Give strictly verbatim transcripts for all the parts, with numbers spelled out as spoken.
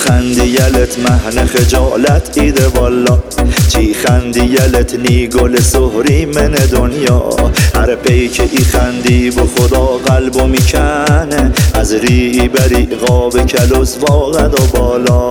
خندی یلت مهن خجالت ایده والا چی خندی یلت نی گل سهری من دنیا هر پی که ای خندی با خدا قلبو میکنه از ری بری قاب کلوس واقد و بالا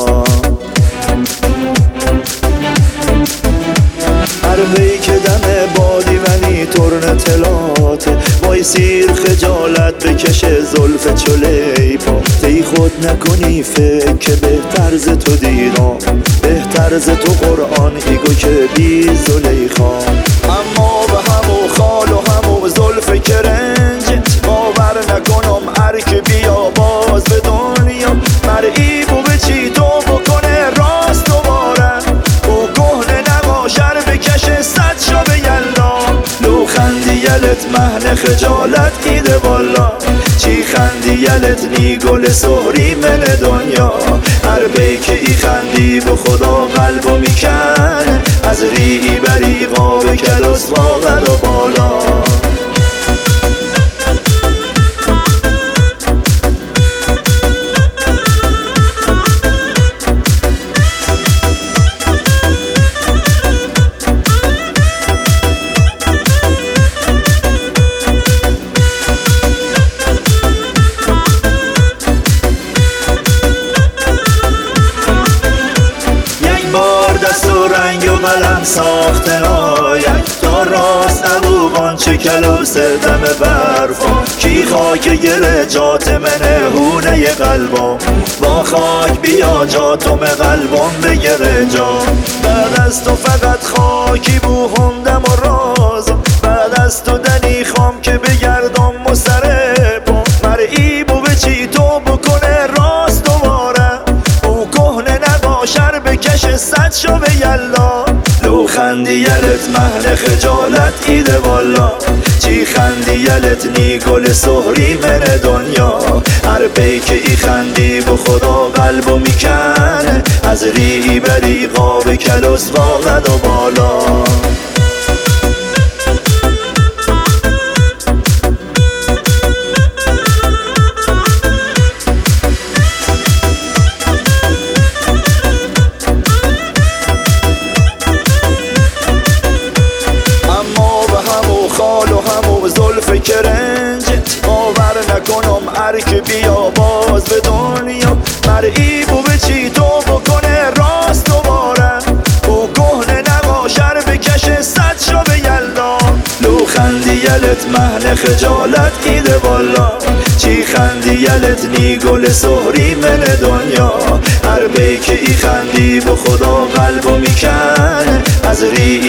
هر پی که دم بادی ونی ترن تلاته وای سیر خجالت بکشه زلف چله پا تی خود نکنی فکر که بهتر ز تو دیدم بهتر ز تو قرآن ایگو که بی زلیخا اما به همو خال و همو زلف کرنجت باور نکنم هر که بیا باز به دنیا مرئی بو به چی تو بکنه راست دوباره او کهنه نباشر بکشه صد شو به یلا لو خندی یلت مهن خجالت ایده والا چی خندی یلت نی گل سهری من دنیا هر بی که ای خندی به خدا قلبو میکنه از ری بری قاب کلوس واقد و بالا رنگ و قلم ساخته ناید تا راست نبو بانچه کلوس دم برفا کی خاک گره جات منه هونه قلبم با خاک بیا جاتم قلبم بگره جا بعد از تو فقط خاکی بو همدم و رازم بعد از تو دنی خام که بگردم و سر پا مرئی بو به چی تو بکنه راست دوباره او کهنه نباشر بکشه صد شو به یلا لو خندی یلت مهن خجالت ایده والا چی خندی یلت نی گل سهری من دنیا هر پی که ای خندی به خدا قلبو میکنه از ری بری قاب کلوس واقد و بالا خال و همو زلف کرنجت باور نکنم هر که بیا باز به دنیا مرئی بو به چی تو بکنه راست دوباره او کهنه نباشر بکشه صد شو به یلا لو خندی یلت مهن خجالت ایده والا چی خندی یلت نی گل سهری من دنیا هر بی که ای خندی به خدا قلبو میکنه از ری